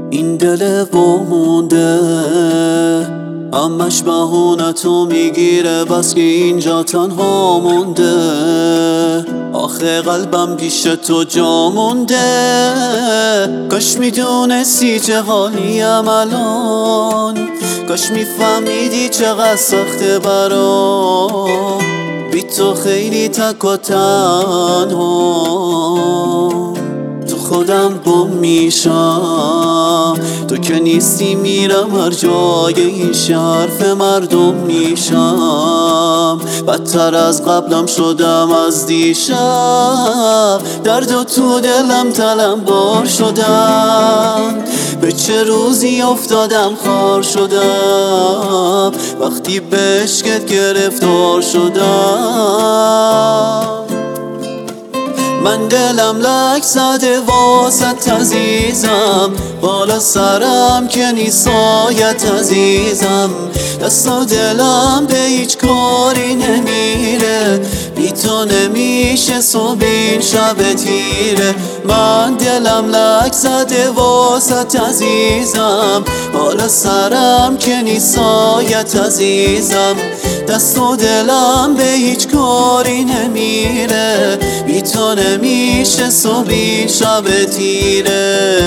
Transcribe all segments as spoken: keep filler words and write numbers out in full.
این دل وامونده همش بهونتو میگیره، بس که اینجا تنها مونده. آخه قلبم پیش تو جا مونده. کاش میدونستی چه حالیم الان، کاش میفهمیدی چقدر سخته برام بی تو خیلی تک و تنها. تو خودم گم میشم، تو که نیستی میرم هر جای این شرف مردم میشم. بدتر از قبلم شدم از دیشب، درد و تو دلم طلبکار شدم. به چه روزی افتادم خار شدم، وقتی به عشقت گرفتار شدم. من دلم لک زده واسط عزیزم، بالا سرم که نیسایت عزیزم. دست و دلم به هیچ کاری نمیره، بی تو نمیشه صبح این شب تیره. من دلم لک زده واسط عزیزم، بالا سرم که نیسایت عزیزم. دست و دلم به هیچ کاری نمیره، بی تو نمیشه صبح این شب تیره.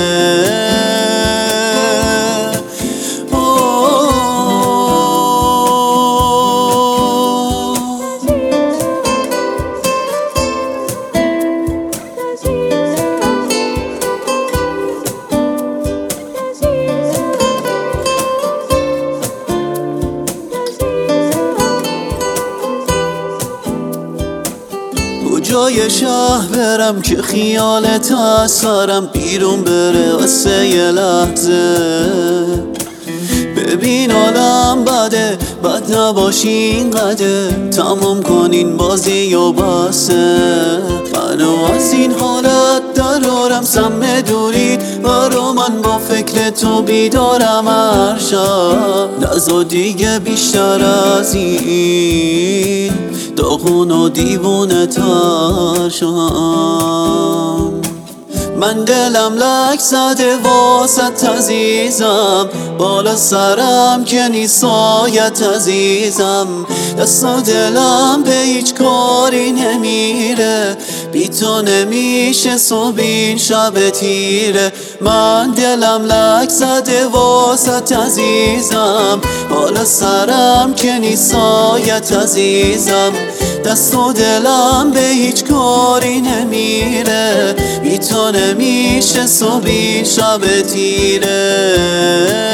جای شهر برم که خیالت از سرم بیرون بره واسه یه لحظه. ببین حالم بده، بد نباشی اینقدر، تمام کنین بازی و بسه. منو از این حالت درارم سم دوری، برا من با فکر تو بیدارم هر شب. نزا دیگه بیشتر از این داغون و دیوونه تر شم. من دلم لک زده واسط عزیزم، بالا سرم که نیسایت عزیزم. دست و دلم به هیچ کاری نمیره، بی تو نمیشه صبح این شب تیره. من دلم لک زده واسط عزیزم، بالا سرم که نیسایت عزیزم. دست و دلم به هیچ کاری نمیره، بی تو نمیشه صبح این شب تیره.